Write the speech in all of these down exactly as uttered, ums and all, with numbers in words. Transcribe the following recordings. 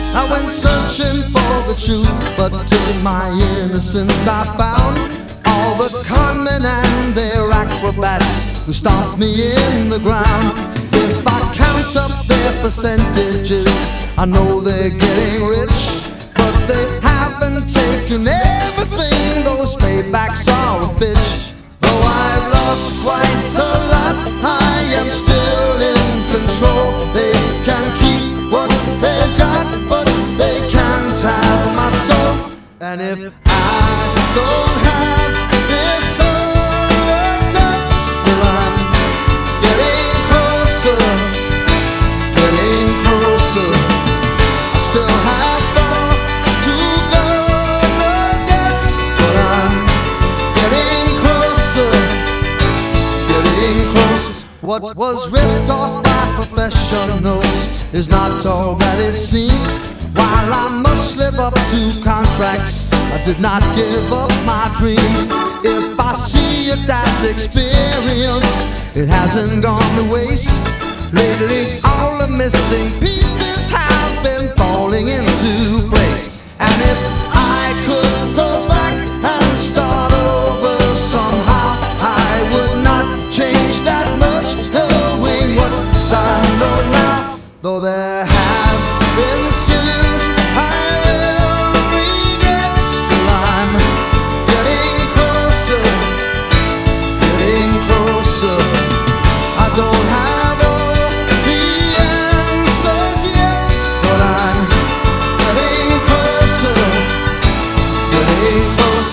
I went searching for the truth, but to my innocence I found all the conmen and their acrobats who stomped me in the ground. If I count up their percentages, I know they're getting rich, but they haven't taken everything. Those paybacks are a bitch. Though I've lost quite a lot, I am still in control. They can keep what they've got, but they can't have my soul. And if I don't have this touch, still I'm getting closer, getting closer. I still have far to go yet, but I'm getting closer, getting close. What was ripped off by professionals is not all that it seems. While I must live up to contracts, I did not give up my dreams. If I see it as experience, it hasn't gone to waste. Lately all the missing pieces have been falling into place. And if I could go back and start over somehow, I would not change that much, knowing what I know now. Though there have been sins I will regret, still I'm getting closer, getting closer. I don't have all the answers yet, but I'm getting closer, getting closer.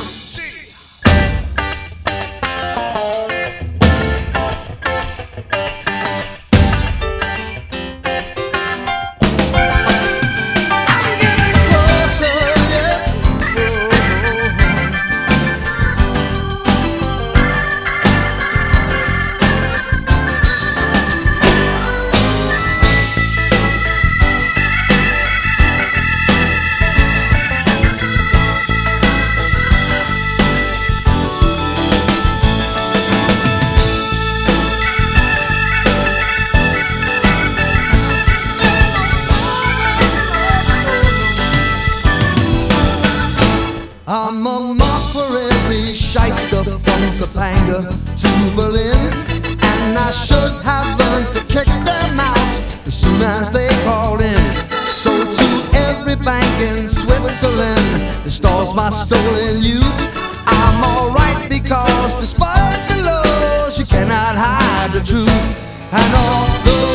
I'm a mark for every shyster from Topanga to Berlin, and I should have learned to kick them out as soon as they called in. So to every bank in Switzerland that stores my stolen youth, I'm alright because despite the laws you cannot hide the truth. And although